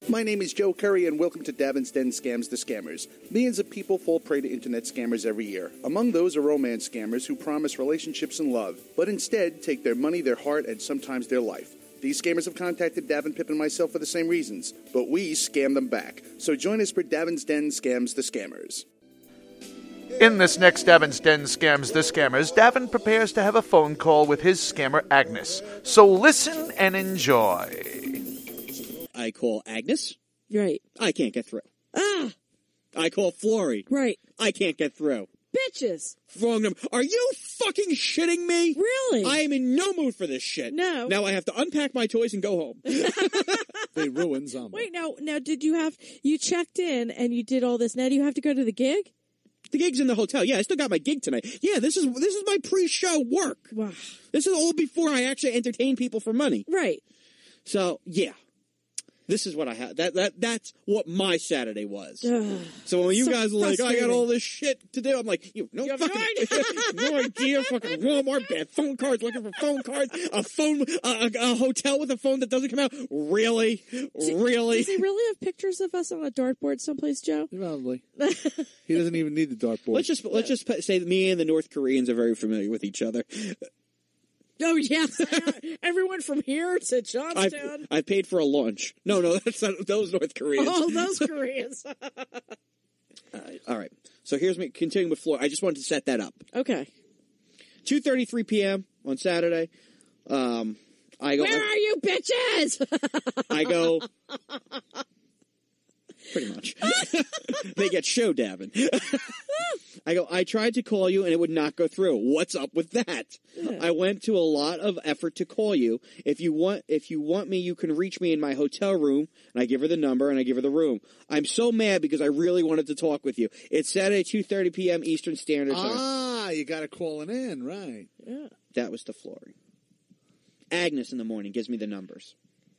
My name is Joe Curry, and welcome to Davin's Den Scams the Scammers. Millions of people fall prey to internet scammers every year. Among those are romance scammers who promise relationships and love, but instead take their money, their heart, and sometimes their life. These scammers have contacted Davin, Pip, and myself for the same reasons, but we scam them back. So join us for Davin's Den Scams the Scammers. In this next Davin's Den Scams the Scammers, Davin prepares to have a phone call with his scammer Agnes. So listen and enjoy. I call Agnes. Right. I can't get through. Ah! I call Flory. Right. I can't get through. Bitches! Wrong number. Are you fucking shitting me? Really? I am in no mood for this shit. No. Now I have to unpack my toys and go home. They ruin Zombo. Wait, now did you checked in and you did all this. Now do you have to go to the gig? The gig's in the hotel. Yeah, I still got my gig tonight. Yeah, this is my pre-show work. Wow. This is all before I actually entertain people for money. Right. So, yeah. This is what I had. That's what my Saturday was. So when you So guys are like, I got frustrating. all this shit to do, I'm like, you have fucking no idea. Fucking Walmart, bad phone cards, looking for phone cards, a hotel with a phone that doesn't come out. Really? Really? Does he really have pictures of us on a dartboard someplace, Joe? Probably. He doesn't even need the dartboard. Let's just say that me and the North Koreans are very familiar with each other. Oh, yes. Everyone from here to Johnstown. I've paid for a lunch. No, that's not those North Koreans. Oh, those Koreans. All right. So here's me continuing with Floyd. I just wanted to set that up. Okay. 2:33 p.m. on Saturday. I go. Where are you, bitches? I go. Pretty much. They get show dabbing. I go, I tried to call you and it would not go through. What's up with that? Yeah. I went to a lot of effort to call you. If you want me, you can reach me in my hotel room. And I give her the number and I give her the room. I'm so mad because I really wanted to talk with you. It's Saturday, 2:30 p.m. Eastern Standard Time. Ah, you got to call it in, right. Yeah. That was the Flory. Agnes in the morning gives me the numbers.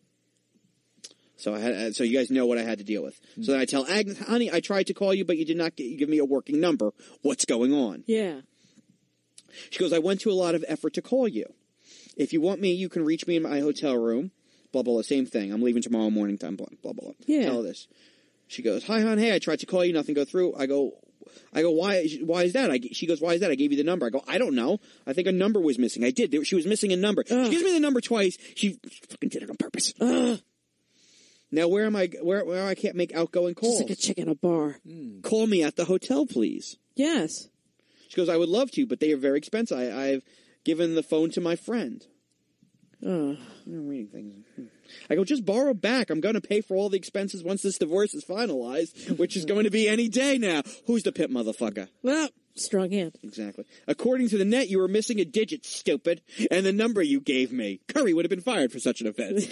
So so you guys know what I had to deal with. So then I tell Agnes, honey, I tried to call you, but you did not give me a working number. What's going on? Yeah. She goes, I went to a lot of effort to call you. If you want me, you can reach me in my hotel room. Blah, blah, blah. Same thing. I'm leaving tomorrow morning time. Blah, blah, blah. Yeah. Tell her this. She goes, hi, hon. Hey, I tried to call you. Nothing go through. I go, why is that? She goes, why is that? I gave you the number. I go, I don't know. I think a number was missing. I did. She was missing a number. She gives me the number twice. She fucking did it on purpose. Now, where am I? Where I can't make outgoing calls? Just like a chick in a bar. Call me at the hotel, please. Yes. She goes, I would love to, but they are very expensive. I've given the phone to my friend. I'm reading things. I go, just borrow back. I'm going to pay for all the expenses once this divorce is finalized, which is going to be any day now. Who's the pimp, motherfucker? Well, strong hand. Exactly. According to the net, you were missing a digit, stupid, and the number you gave me. Curry would have been fired for such an offense.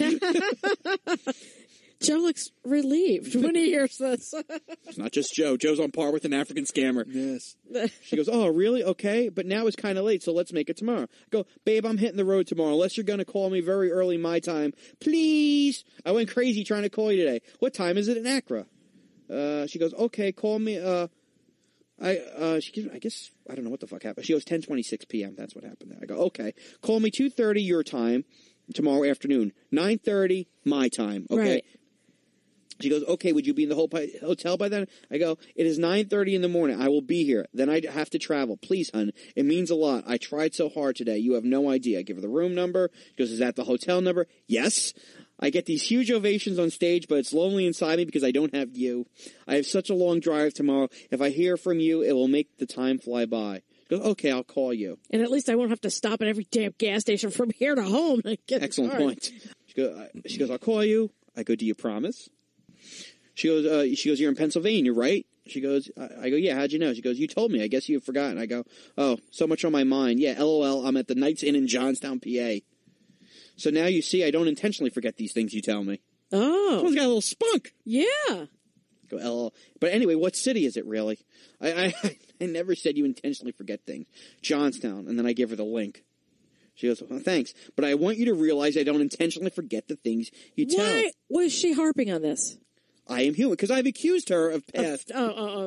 Joe looks relieved when he hears this. It's not just Joe. Joe's on par with an African scammer. Yes. She goes, oh, really? Okay, but now it's kind of late, so let's make it tomorrow. I go, babe, I'm hitting the road tomorrow, unless you're going to call me very early my time. Please. I went crazy trying to call you today. What time is it in Accra? She goes, okay, call me. I guess, I don't know what the fuck happened. She goes, 10:26 p.m. That's what happened there. I go, okay. Call me 2:30 your time tomorrow afternoon. 9:30 my time. Okay. Right. She goes, okay, would you be in the hotel by then? I go, it is 9:30 in the morning. I will be here. Then I have to travel. Please, hun. It means a lot. I tried so hard today. You have no idea. I give her the room number. She goes, is that the hotel number? Yes. I get these huge ovations on stage, but it's lonely inside me because I don't have you. I have such a long drive tomorrow. If I hear from you, it will make the time fly by. She goes, okay, I'll call you. And at least I won't have to stop at every damn gas station from here to home. Excellent point. She goes, I'll call you. I go, do you promise? She goes, you're in Pennsylvania, right? She goes, I go, yeah, how'd you know? She goes, you told me. I guess you've forgotten. I go, oh, so much on my mind. Yeah, LOL, I'm at the Knights Inn in Johnstown, PA. So now you see I don't intentionally forget these things you tell me. Oh. Someone's got a little spunk. Yeah. Go, LOL. But anyway, what city is it really? I never said you intentionally forget things. Johnstown. And then I give her the link. She goes, well, thanks. But I want you to realize I don't intentionally forget the things you tell. Why was she harping on this? I am human, because I've accused her of past. Of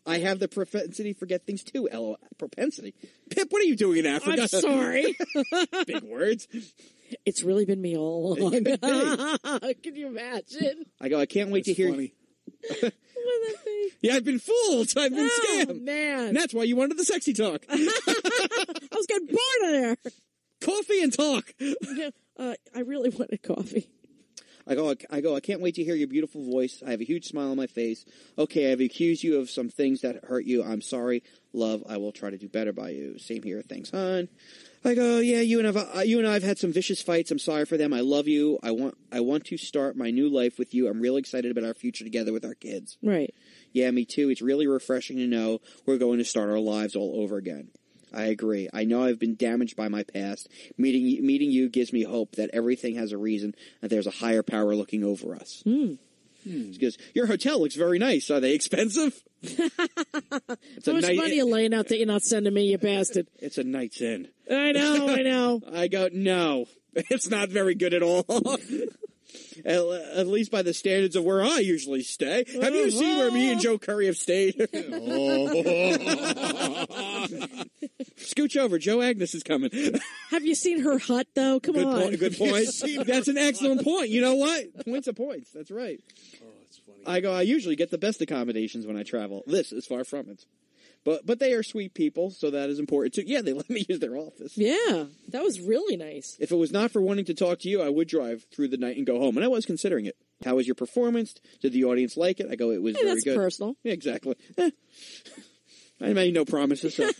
I have the propensity to forget things too. LOL. Propensity. Pip, what are you doing in Africa? I'm sorry. Big words. It's really been me all along. It could Can you imagine? I go, I can't wait to hear funny. What would that be? Yeah, I've been fooled. I've been Oh, scammed. man. And that's why you wanted the sexy talk. I was getting bored of there. Coffee and talk. I really wanted coffee. I go, I can't wait to hear your beautiful voice. I have a huge smile on my face. Okay, I've accused you of some things that hurt you. I'm sorry. Love, I will try to do better by you. Same here. Thanks, hon. I go, yeah, you and I have had some vicious fights. I'm sorry for them. I love you. I want to start my new life with you. I'm really excited about our future together with our kids. Right. Yeah, me too. It's really refreshing to know we're going to start our lives all over again. I agree. I know I've been damaged by my past. Meeting you gives me hope that everything has a reason, that there's a higher power looking over us. She goes, your hotel looks very nice. Are they expensive? It's How much money you laying out that you're not sending me, you bastard? It's a night's in. I know. I go, no, it's not very good at all. At least by the standards of where I usually stay. Have you seen where me and Joe Curry have stayed? Scooch over. Joe Agnes is coming. Have you seen her hut, though? Come on. Good point. That's an excellent point. You know what? Points are points. That's right. Oh, it's funny. I usually get the best accommodations when I travel. This is far from it. But they are sweet people, so that is important too. Yeah, they let me use their office. Yeah, that was really nice. If it was not for wanting to talk to you, I would drive through the night and go home. And I was considering it. How was your performance? Did the audience like it? I go, it was very that's good. personal. Yeah, exactly. I made no promises. So.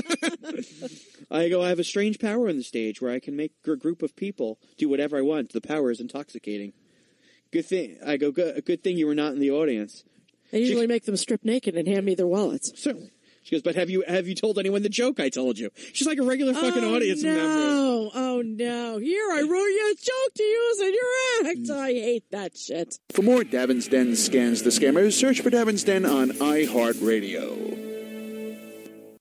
I go, I have a strange power on the stage where I can make a group of people do whatever I want. The power is intoxicating. Good thing. I go, good thing you were not in the audience. I usually make them strip naked and hand me their wallets. Certainly. She goes, but have you told anyone the joke I told you? She's like a regular fucking audience member. Oh, no. Here, I wrote you a joke to use in your act. I hate that shit. For more Davin's Den Scans the Scammers, search for Davin's Den on iHeartRadio.